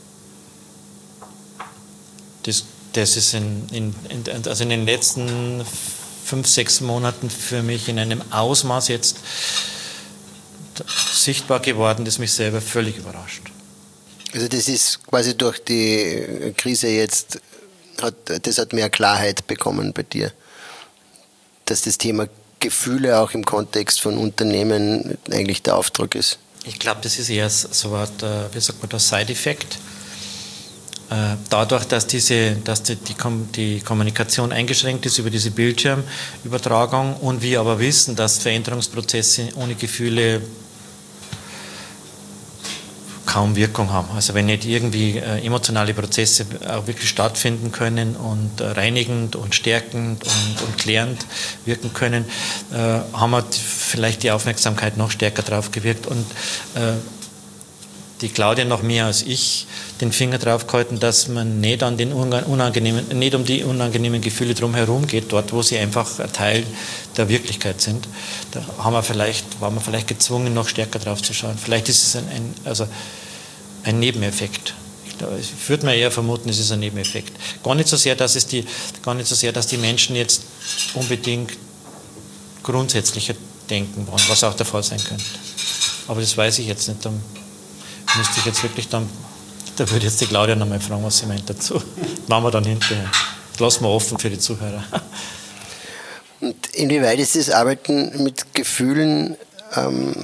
das Das ist in, in, in, also in den letzten fünf, sechs Monaten für mich in einem Ausmaß jetzt sichtbar geworden, das mich selber völlig überrascht. Also das ist quasi durch die Krise jetzt, hat, das hat mehr Klarheit bekommen bei dir, dass das Thema Gefühle auch im Kontext von Unternehmen eigentlich der Auftrag ist. Ich glaube, das ist eher so eine, wie sagt man das, Side-Effekt. Dadurch, dass, diese, dass die, die, die Kommunikation eingeschränkt ist über diese Bildschirmübertragung und wir aber wissen, dass Veränderungsprozesse ohne Gefühle kaum Wirkung haben. Also wenn nicht irgendwie äh, emotionale Prozesse auch wirklich stattfinden können und äh, reinigend und stärkend und, und klärend wirken können, äh, haben wir vielleicht die Aufmerksamkeit noch stärker drauf gewirkt, und äh, die Claudia noch mehr als ich den Finger drauf gehalten, dass man nicht, an den unangenehmen, nicht um die unangenehmen Gefühle drumherum geht, dort wo sie einfach ein Teil der Wirklichkeit sind. Da haben wir vielleicht, waren wir vielleicht gezwungen, noch stärker drauf zu schauen. Vielleicht ist es ein, ein, also ein Nebeneffekt. Ich, glaube, ich würde mir eher vermuten, es ist ein Nebeneffekt. Gar nicht so sehr, dass es die, gar nicht so sehr, dass die Menschen jetzt unbedingt grundsätzlicher denken wollen, was auch der Fall sein könnte. Aber das weiß ich jetzt nicht. Da müsste ich jetzt wirklich dann, da würde jetzt die Claudia nochmal fragen, was sie meint dazu. Machen wir dann hinterher. Das lassen wir offen für die Zuhörer. Und inwieweit ist das Arbeiten mit Gefühlen ähm,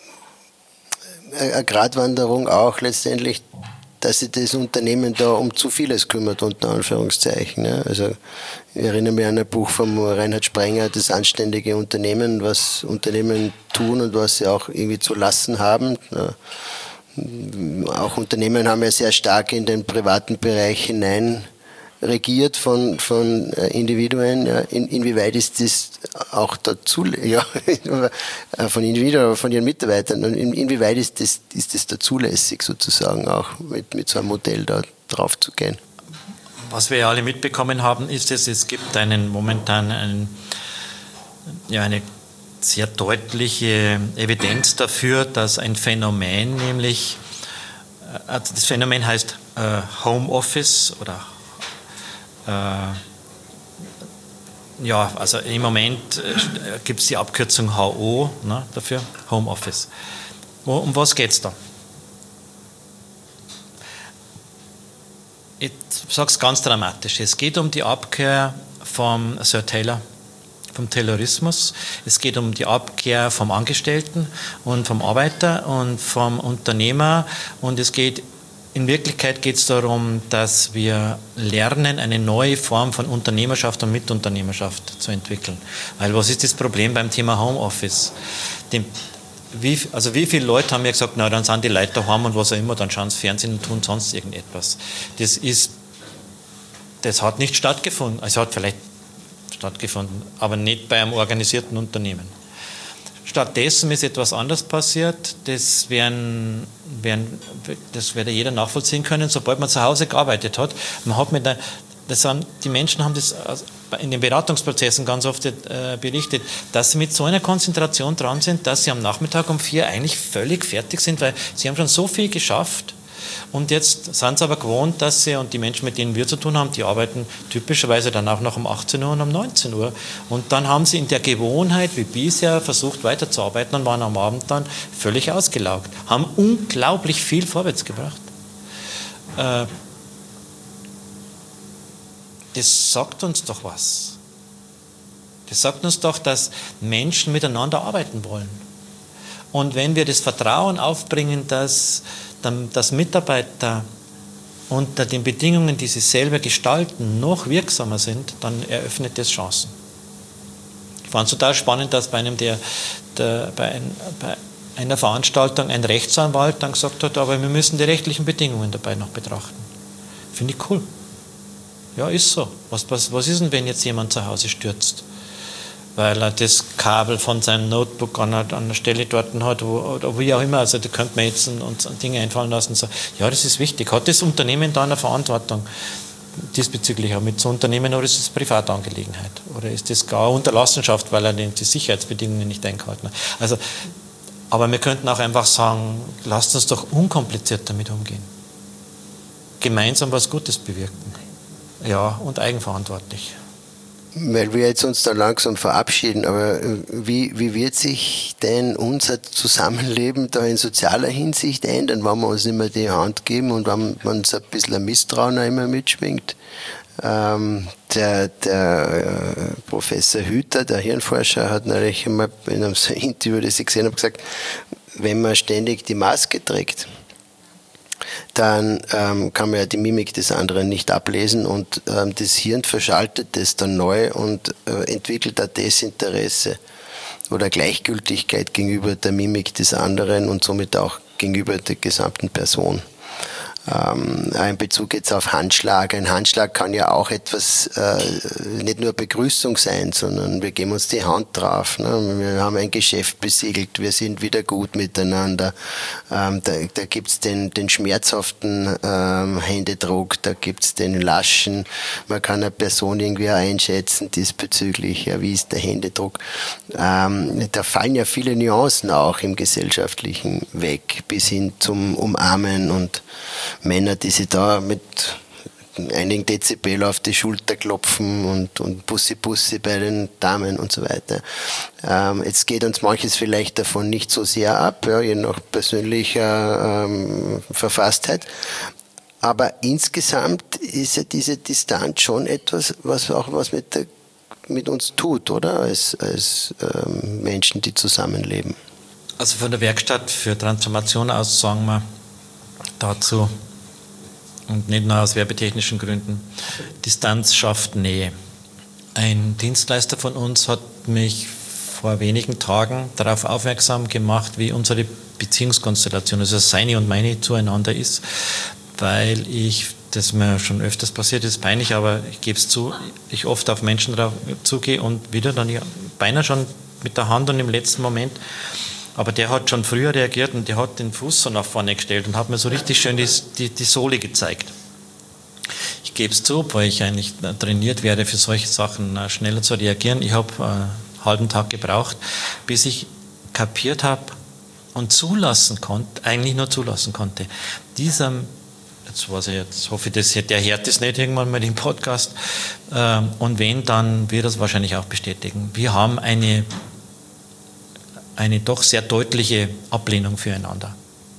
eine Gratwanderung auch letztendlich, dass sich das Unternehmen da um zu vieles kümmert, unter Anführungszeichen. Ne? Also ich erinnere mich an ein Buch von Reinhard Sprenger, das anständige Unternehmen, was Unternehmen tun und was sie auch irgendwie zu lassen haben. Ne? Auch Unternehmen haben ja sehr stark in den privaten Bereich hinein regiert von, von Individuen. Ja. In, inwieweit ist das auch dazu, ja, von Individuen, aber von ihren Mitarbeitern, und in, inwieweit ist das, ist das da zulässig sozusagen auch mit, mit so einem Modell da drauf zu gehen? Was wir ja alle mitbekommen haben, ist, dass es gibt einen momentan einen, ja, eine sehr deutliche Evidenz dafür, dass ein Phänomen, nämlich das Phänomen heißt äh, Homeoffice oder äh, ja, also im Moment äh, gibt es die Abkürzung H O, ne, dafür, Homeoffice. Wo, um was geht es da? Ich sage es ganz dramatisch. Es geht um die Abkehr vom Sir Taylor, vom Taylorismus. Es geht um die Abkehr vom Angestellten und vom Arbeiter und vom Unternehmer. Und es geht, in Wirklichkeit geht es darum, dass wir lernen, eine neue Form von Unternehmerschaft und Mitunternehmerschaft zu entwickeln. Weil was ist das Problem beim Thema Homeoffice? Dem, wie, also wie viele Leute haben mir gesagt, na dann sind die Leute daheim und was auch immer, dann schauen sie Fernsehen und tun sonst irgendetwas. Das ist, das hat nicht stattgefunden. Es hat vielleicht stattgefunden, aber nicht bei einem organisierten Unternehmen. Stattdessen ist etwas anderes passiert, das, werden, werden, das wird jeder nachvollziehen können, sobald man zu Hause gearbeitet hat. Man hat mit der, das haben, die Menschen haben das in den Beratungsprozessen ganz oft äh, berichtet, dass sie mit so einer Konzentration dran sind, dass sie am Nachmittag um vier eigentlich völlig fertig sind, weil sie haben schon so viel geschafft, Und jetzt sind sie aber gewohnt, dass sie, und die Menschen, mit denen wir zu tun haben, die arbeiten typischerweise dann auch noch um achtzehn Uhr und um neunzehn Uhr. Und dann haben sie in der Gewohnheit, wie bisher, versucht weiterzuarbeiten und waren am Abend dann völlig ausgelaugt. Haben unglaublich viel vorwärts gebracht. Äh, das sagt uns doch was. Das sagt uns doch, dass Menschen miteinander arbeiten wollen. Und wenn wir das Vertrauen aufbringen, dass, dass Mitarbeiter unter den Bedingungen, die sie selber gestalten, noch wirksamer sind, dann eröffnet das Chancen. Ich fand es total spannend, dass bei, einem der, der, bei, ein, bei einer Veranstaltung ein Rechtsanwalt dann gesagt hat, aber wir müssen die rechtlichen Bedingungen dabei noch betrachten. Finde ich cool. Ja, ist so. Was, was, was ist denn, wenn jetzt jemand zu Hause stürzt? Weil er das Kabel von seinem Notebook an einer, an einer Stelle dort hat, wo, oder wie auch immer, also da könnte man jetzt uns Dinge einfallen lassen und sagen, ja, das ist wichtig. Hat das Unternehmen da eine Verantwortung diesbezüglich auch mit zu Unternehmen, oder ist es Privatangelegenheit? Oder ist das gar Unterlassenschaft, weil er die Sicherheitsbedingungen nicht eingehalten hat? Also, aber wir könnten auch einfach sagen, lasst uns doch unkompliziert damit umgehen. Gemeinsam was Gutes bewirken. Ja, und eigenverantwortlich. Weil wir jetzt uns da langsam verabschieden, aber wie, wie wird sich denn unser Zusammenleben da in sozialer Hinsicht ändern, wenn wir uns nicht mehr die Hand geben und wenn, wenn uns ein bisschen ein Misstrauen auch immer mitschwingt? Ähm, der der äh, Professor Hüter, der Hirnforscher, hat neulich einmal in einem Interview, das ich gesehen habe, gesagt, wenn man ständig die Maske trägt, dann ähm, kann man ja die Mimik des anderen nicht ablesen und ähm, das Hirn verschaltet das dann neu und äh, entwickelt ein Desinteresse oder Gleichgültigkeit gegenüber der Mimik des anderen und somit auch gegenüber der gesamten Person. Ähm, in Bezug jetzt auf Handschlag. Ein Handschlag kann ja auch etwas, äh, nicht nur Begrüßung sein, sondern wir geben uns die Hand drauf. Ne? Wir haben ein Geschäft besiegelt, wir sind wieder gut miteinander. Ähm, da da gibt's den, den schmerzhaften ähm, Händedruck, da gibt's den laschen. Man kann eine Person irgendwie einschätzen diesbezüglich, ja, wie ist der Händedruck. Ähm, da fallen ja viele Nuancen auch im Gesellschaftlichen weg, bis hin zum Umarmen und Männer, die sich da mit einigen Dezibel auf die Schulter klopfen und, und Bussi Bussi bei den Damen und so weiter. Ähm, jetzt geht uns manches vielleicht davon nicht so sehr ab, ja, je nach persönlicher ähm, Verfasstheit. Aber insgesamt ist ja diese Distanz schon etwas, was auch was mit, der, mit uns tut, oder? Als, als ähm, Menschen, die zusammenleben. Also von der Werkstatt für Transformation aus sagen wir dazu, und nicht nur aus werbetechnischen Gründen, Distanz schafft Nähe. Ein Dienstleister von uns hat mich vor wenigen Tagen darauf aufmerksam gemacht, wie unsere Beziehungskonstellation, also seine und meine, zueinander ist, weil ich, das mir schon öfters passiert ist, peinlich, aber ich gebe es zu, ich oft auf Menschen drauf zugehe und wieder dann beinahe schon mit der Hand und im letzten Moment. Aber der hat schon früher reagiert und der hat den Fuß so nach vorne gestellt und hat mir so richtig schön die, die, die Sohle gezeigt. Ich gebe es zu, weil ich eigentlich trainiert werde, für solche Sachen schneller zu reagieren. Ich habe einen halben Tag gebraucht, bis ich kapiert habe und zulassen konnte, eigentlich nur zulassen konnte, dieser, jetzt weiß ich, jetzt hoffe ich, das, der hört das nicht irgendwann mal im Podcast, und wenn, dann wird er es wahrscheinlich auch bestätigen. Wir haben eine eine doch sehr deutliche Ablehnung füreinander.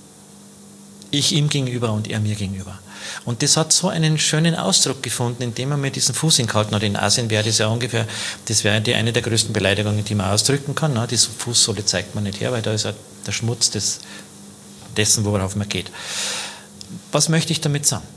Ich ihm gegenüber und er mir gegenüber. Und das hat so einen schönen Ausdruck gefunden, indem er mir diesen Fuß hingehalten hat. In Asien wäre das ja ungefähr, das wäre die eine der größten Beleidigungen, die man ausdrücken kann. Ne? Diese Fußsohle zeigt man nicht her, weil da ist ja der Schmutz des, dessen, worauf man geht. Was möchte ich damit sagen?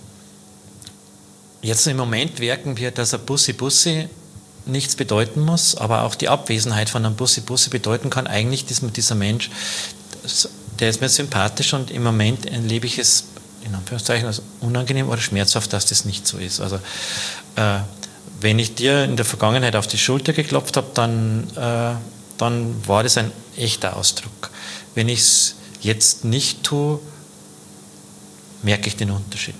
Jetzt im Moment merken wir, dass ein Bussi-Bussi nichts bedeuten muss, aber auch die Abwesenheit von einem Bussi-Bussi bedeuten kann eigentlich, dass dieser Mensch, der ist mir sympathisch und im Moment erlebe ich es, in Anführungszeichen, als unangenehm oder schmerzhaft, dass das nicht so ist. Also äh, wenn ich dir in der Vergangenheit auf die Schulter geklopft habe, dann, äh, dann war das ein echter Ausdruck. Wenn ich es jetzt nicht tue, merke ich den Unterschied.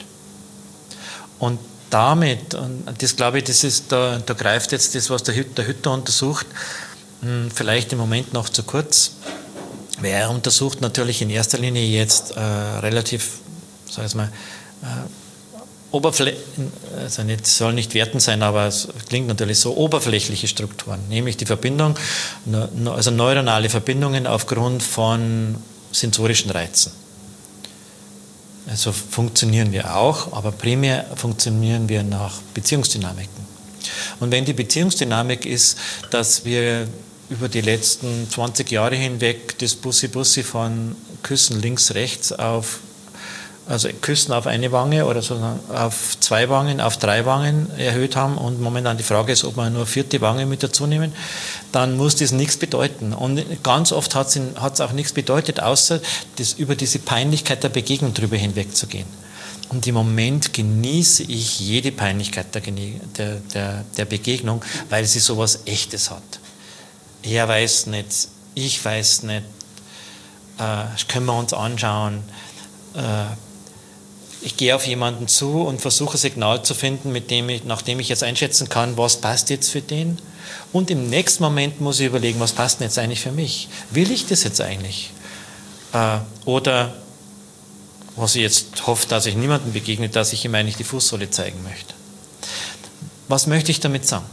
Und damit, und das glaube ich, das ist, da, da greift jetzt das, was der Hütter, der Hütter untersucht, vielleicht im Moment noch zu kurz, weil er untersucht natürlich in erster Linie jetzt äh, relativ sag ich mal, äh, Oberfläche, also nicht, soll nicht wertend sein, aber es klingt natürlich so, oberflächliche Strukturen, nämlich die Verbindung, also neuronale Verbindungen aufgrund von sensorischen Reizen. Also funktionieren wir auch, aber primär funktionieren wir nach Beziehungsdynamiken. Und wenn die Beziehungsdynamik ist, dass wir über die letzten zwanzig Jahre hinweg das Bussi-Bussi von Küssen links, rechts auf, also Küssen auf eine Wange oder sozusagen auf zwei Wangen, auf drei Wangen erhöht haben und momentan die Frage ist, ob wir nur vierte Wange mit dazu nehmen, dann muss das nichts bedeuten. Und ganz oft hat es auch nichts bedeutet, außer das, über diese Peinlichkeit der Begegnung drüber hinwegzugehen. Und im Moment genieße ich jede Peinlichkeit der, der, der, der Begegnung, weil sie sowas Echtes hat. Er weiß nicht, ich weiß nicht, äh, können wir uns anschauen. Äh, ich gehe auf jemanden zu und versuche ein Signal zu finden, mit dem ich, nachdem ich jetzt einschätzen kann, was passt jetzt für den. Und im nächsten Moment muss ich überlegen, was passt denn jetzt eigentlich für mich? Will ich das jetzt eigentlich? Äh, oder, was ich jetzt hoffe, dass ich niemandem begegne, dass ich ihm eigentlich die Fußsohle zeigen möchte. Was möchte ich damit sagen?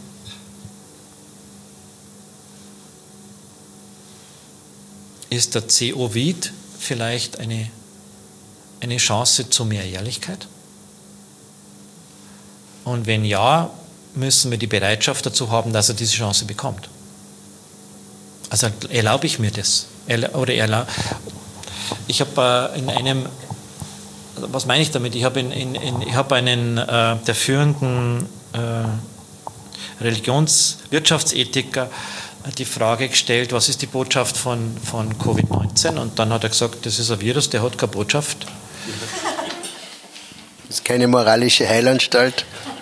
Ist der Covid vielleicht eine, eine Chance zu mehr Ehrlichkeit? Und wenn ja, müssen wir die Bereitschaft dazu haben, dass er diese Chance bekommt. Also erlaube ich mir das? Oder erlaube, ich habe äh, in einem, was meine ich damit? Ich habe in, in, in, ich habe einen äh, der führenden äh, Religionswirtschaftsethiker die Frage gestellt, was ist die Botschaft von, von Covid neunzehn? Und dann hat er gesagt, das ist ein Virus, der hat keine Botschaft. Das ist keine moralische Heilanstalt.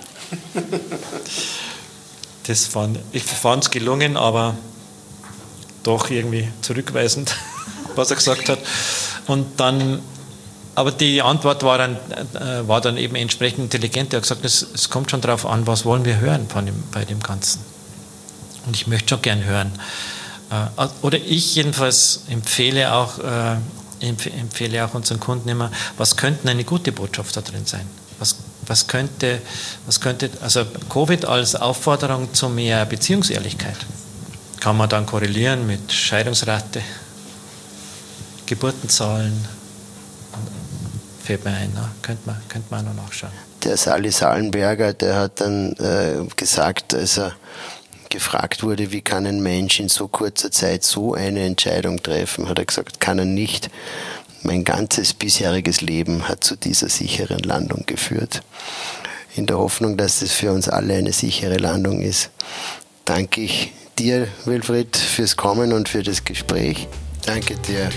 Das fand, ich fand es gelungen, aber doch irgendwie zurückweisend, was er gesagt hat. Und dann, aber die Antwort war dann, äh, war dann eben entsprechend intelligent. Er hat gesagt, es, es kommt schon darauf an, was wollen wir hören von dem, bei dem Ganzen. Und ich möchte schon gern hören. Äh, oder ich jedenfalls empfehle auch, äh, empfehle auch unseren Kunden immer, was könnte eine gute Botschaft da drin sein? Was, was könnte, was könnte, also Covid als Aufforderung zu mehr Beziehungsehrlichkeit, kann man dann korrelieren mit Scheidungsrate, Geburtenzahlen, fällt mir ein, ne? könnte man, könnte man auch noch nachschauen. Der Sali Sallenberger, der hat dann äh, gesagt, als er gefragt wurde, wie kann ein Mensch in so kurzer Zeit so eine Entscheidung treffen, hat er gesagt, kann er nicht. Mein ganzes bisheriges Leben hat zu dieser sicheren Landung geführt. In der Hoffnung, dass es für uns alle eine sichere Landung ist, danke ich dir, Wilfried, fürs Kommen und für das Gespräch. Danke dir.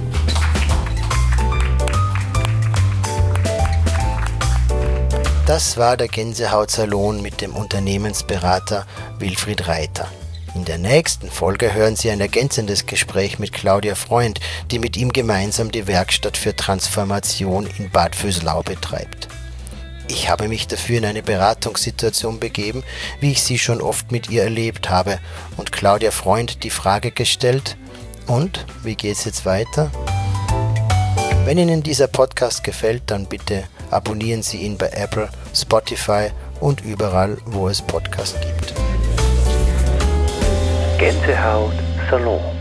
Das war der Gänsehautsalon mit dem Unternehmensberater Wilfried Reiter. In der nächsten Folge hören Sie ein ergänzendes Gespräch mit Claudia Freund, die mit ihm gemeinsam die Werkstatt für Transformation in Bad Vöslau betreibt. Ich habe mich dafür in eine Beratungssituation begeben, wie ich sie schon oft mit ihr erlebt habe, und Claudia Freund die Frage gestellt: Und, wie geht's jetzt weiter? Wenn Ihnen dieser Podcast gefällt, dann bitte abonnieren Sie ihn bei Apple, Spotify und überall, wo es Podcasts gibt. Gänsehaut Salon.